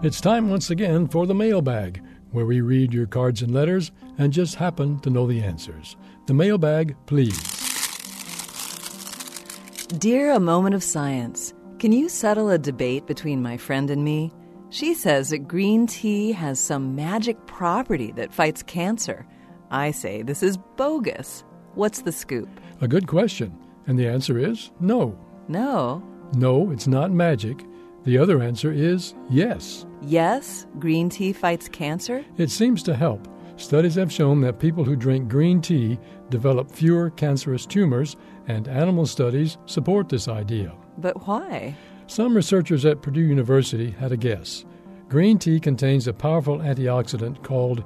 It's time once again for the mailbag, where we read your cards and letters and just happen to know the answers. The mailbag, please. Dear A Moment of Science, can you settle a debate between my friend and me? She says that green tea has some magic property that fights cancer. I say this is bogus. What's the scoop? A good question. And the answer is no. No. No, it's not magic. The other answer is yes. Yes, green tea fights cancer? It seems to help. Studies have shown that people who drink green tea develop fewer cancerous tumors, and animal studies support this idea. But why? Some researchers at Purdue University had a guess. Green tea contains a powerful antioxidant called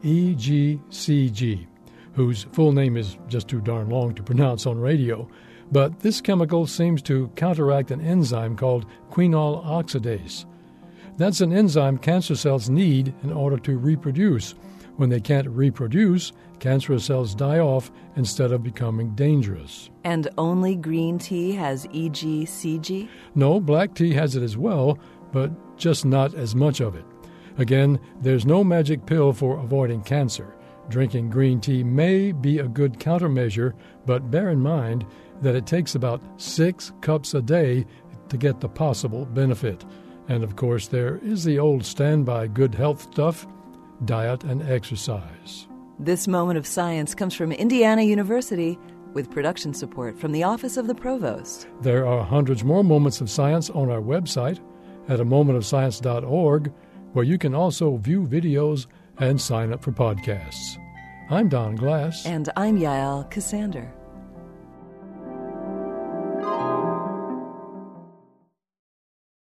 EGCG, whose full name is just too darn long to pronounce on radio. But this chemical seems to counteract an enzyme called quinol oxidase. That's an enzyme cancer cells need in order to reproduce. When they can't reproduce, cancerous cells die off instead of becoming dangerous. And only green tea has EGCG? No, black tea has it as well, but just not as much of it. Again, there's no magic pill for avoiding cancer. Drinking green tea may be a good countermeasure, but bear in mind that it takes about 6 cups a day to get the possible benefit. And of course, there is the old standby good health stuff, diet and exercise. This Moment of Science comes from Indiana University with production support from the Office of the Provost. There are hundreds more moments of science on our website at amomentofscience.org, where you can also view videos and sign up for podcasts. I'm Don Glass. And I'm Yael Cassander.